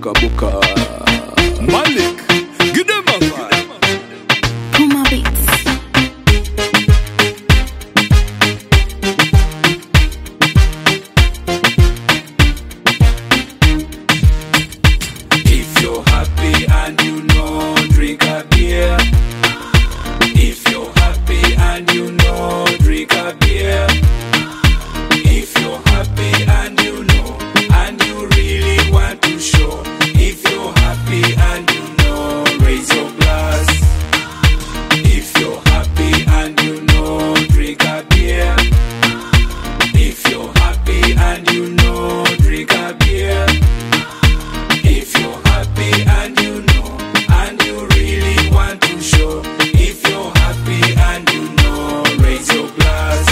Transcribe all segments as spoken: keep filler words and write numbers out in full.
buka buka. Malik, give them a vibe. Puma Beats. If you're happy and you know, drink a beer. If you're happy and you know, drink a beer. If you're happy and you know, and you really want to show. If you're happy and you know, raise your glass. If you're happy and you know, drink a beer. If you're happy and you know, drink a beer. If you're happy and you know, and you really want to show. If you're happy and you know, raise your glass.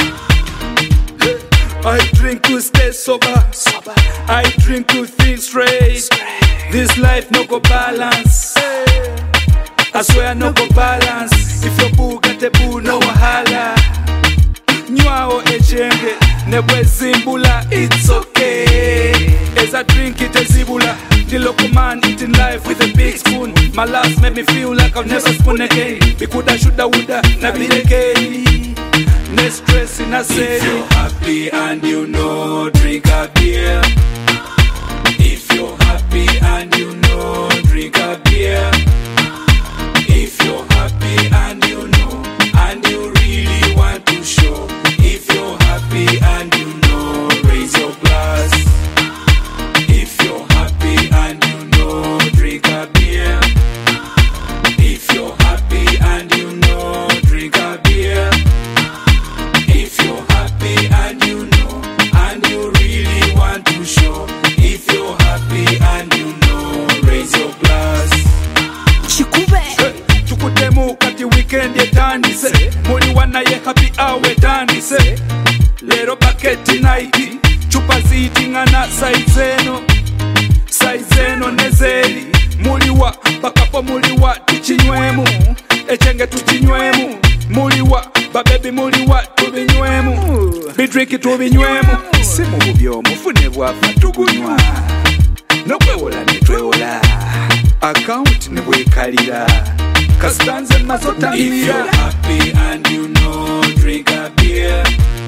I drink to stay sober. sober. I drink to think straight. This life no go balance. I swear no go balance. If your boo got a boo, no wahala. Nyao echenge, nebwe zimbula, it's okay. As I drink it a zibula, the local man eating life with a big spoon. My last made me feel like I'll never spoon again. Be coulda, shoulda, woulda, na be again. No stress in a say. If you're happy and you know, drink a beer. If you're happy and you know, drink a beer. If you're happy and you know, and you really want to show. If you're happy and you know, raise your glass. If you're happy and you know, drink a beer. If you're happy and you know, drink a beer. If you're happy and you know, and you really want to show. If you're happy and you know, raise your glass. Chikube. Hey, tukutemu kati weekend yetandise. Muli wana ye happy awe tandise. Lero bucket night. Chupa zitingana saizeno. Saizeno nezeli. Muliwa, bakapo muliwa tuchinywemu. Echenge tuchinywemu. Muliwa, babebi muliwa tubinywemu. Bidriki tubinywemu. Simu bubyo mufune bwafa tugunywa. Nokwewola netwewola. Account nebwekalira. Kastanze mazota. If you're happy and you know, drink a beer.